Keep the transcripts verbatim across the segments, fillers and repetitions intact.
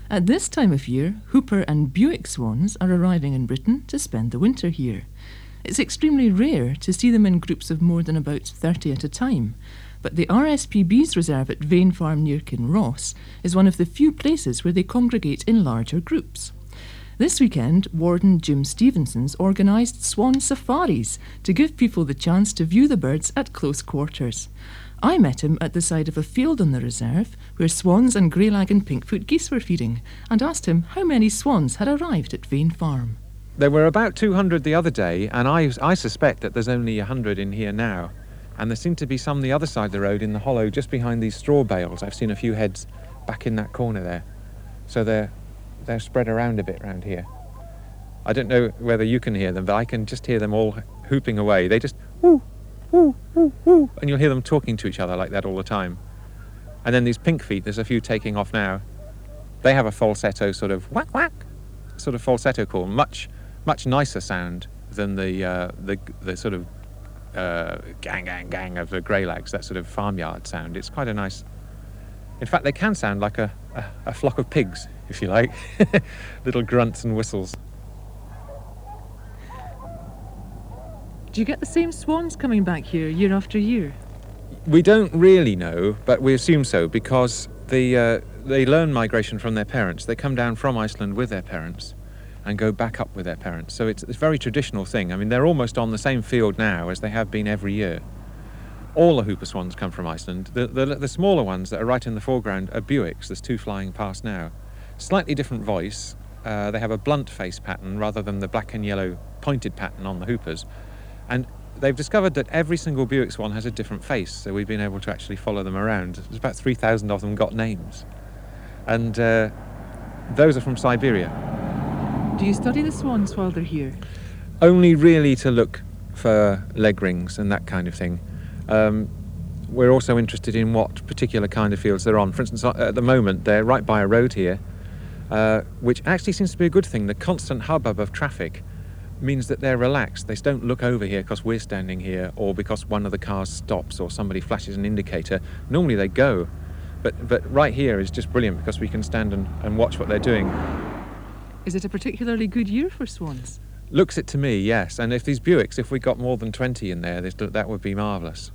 At this time of year, Hooper and Buick swans are arriving in Britain to spend the winter here. It's extremely rare to see them in groups of more than about thirty at a time, but the R S P B's reserve at Vane Farm near Kinross is one of the few places where they congregate in larger groups. This weekend, Warden Jim Stevenson's organised swan safaris to give people the chance to view the birds at close quarters. I met him at the side of a field on the reserve where swans and greylag and pinkfoot geese were feeding and asked him how many swans had arrived at Vane Farm. There were about two hundred the other day, and I, I suspect that there's only one hundred in here now. And there seem to be some the other side of the road in the hollow just behind these straw bales. I've seen a few heads back in that corner there. So they're, they're spread around a bit around here. I don't know whether you can hear them, but I can just hear them all hooping away. They just whoo, whoo, whoo, whoo, and you'll hear them talking to each other like that all the time. And then these pink feet, there's a few taking off now. They have a falsetto sort of whack whack, sort of falsetto call, much much nicer sound than the uh, the the sort of uh, gang gang gang of the greylags, that sort of farmyard sound. It's quite a nice. In fact, they can sound like a, a, a flock of pigs, if you like, little grunts and whistles. Do you get the same swans coming back here year after year? We don't really know, but we assume so because the uh, they learn migration from their parents. They come down from Iceland with their parents and go back up with their parents. So it's, it's a very traditional thing. I mean, they're almost on the same field now as they have been every year. All the Hooper swans come from Iceland. The, the, the smaller ones that are right in the foreground are Buicks. There's two flying past now. Slightly different voice. Uh, they have a blunt face pattern rather than the black and yellow pointed pattern on the Hoopers. And they've discovered that every single Buick swan has a different face, so we've been able to actually follow them around. There's about three thousand of them got names. And uh, those are from Siberia. Do you study the swans while they're here? Only really to look for leg rings and that kind of thing. Um, we're also interested in what particular kind of fields they're on. For instance, at the moment, they're right by a road here, uh, which actually seems to be a good thing. The constant hubbub of traffic means that they're relaxed. They don't look over here because we're standing here or because one of the cars stops or somebody flashes an indicator. Normally they go. But, but right here is just brilliant because we can stand and, and watch what they're doing. Is it a particularly good year for swans? Looks it to me, yes. And if these Buicks, if we got more than twenty in there, this, that would be marvellous.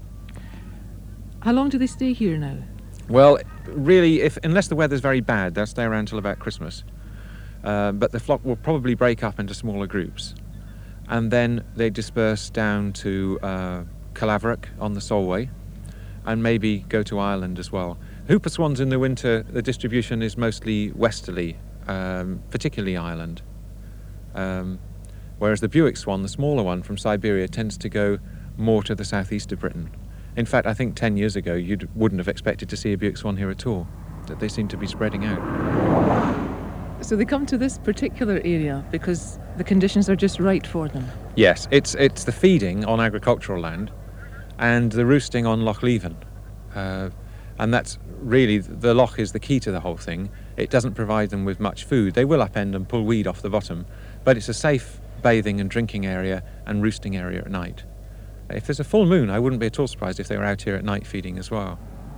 How long do they stay here now? Well, really, if unless the weather's very bad, they'll stay around till about Christmas. Uh, but the flock will probably break up into smaller groups. And then they disperse down to uh, Calaverick on the Solway and maybe go to Ireland as well. Hooper swans in the winter, the distribution is mostly westerly, um, particularly Ireland. Um, whereas the Buick swan, the smaller one from Siberia, tends to go more to the southeast of Britain. In fact, I think ten years ago you wouldn't have expected to see a Buick swan here at all. That they seem to be spreading out. So they come to this particular area because the conditions are just right for them? Yes, it's it's the feeding on agricultural land and the roosting on Loch Leven. Uh, and that's really, the loch is the key to the whole thing. It doesn't provide them with much food. They will upend and pull weed off the bottom, but it's a safe bathing and drinking area and roosting area at night. If there's a full moon, I wouldn't be at all surprised if they were out here at night feeding as well.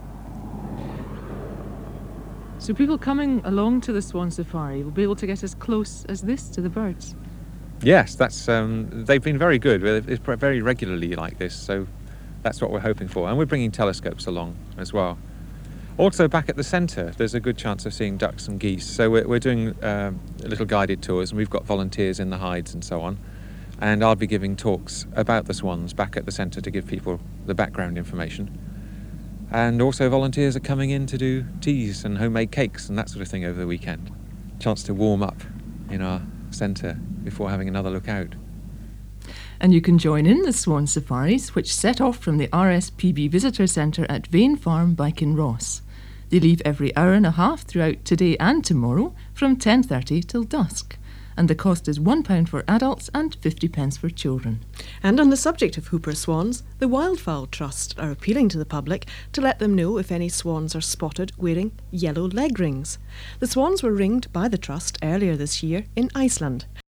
So people coming along to the swan safari will be able to get as close as this to the birds? Yes, that's um, they've been very good. It's very regularly like this, so that's what we're hoping for. And we're bringing telescopes along as well. Also, back at the centre, there's a good chance of seeing ducks and geese. So we're, we're doing uh, little guided tours, and we've got volunteers in the hides and so on. And I'll be giving talks about the swans back at the centre to give people the background information. And also volunteers are coming in to do teas and homemade cakes and that sort of thing over the weekend. Chance to warm up in our centre before having another look out. And you can join in the swan safaris, which set off from the R S P B Visitor Centre at Vane Farm by Kinross. They leave every hour and a half throughout today and tomorrow from ten thirty till dusk. And the cost is one pound for adults and fifty pence for children. And on the subject of Hooper swans, the Wildfowl Trust are appealing to the public to let them know if any swans are spotted wearing yellow leg rings. The swans were ringed by the Trust earlier this year in Iceland.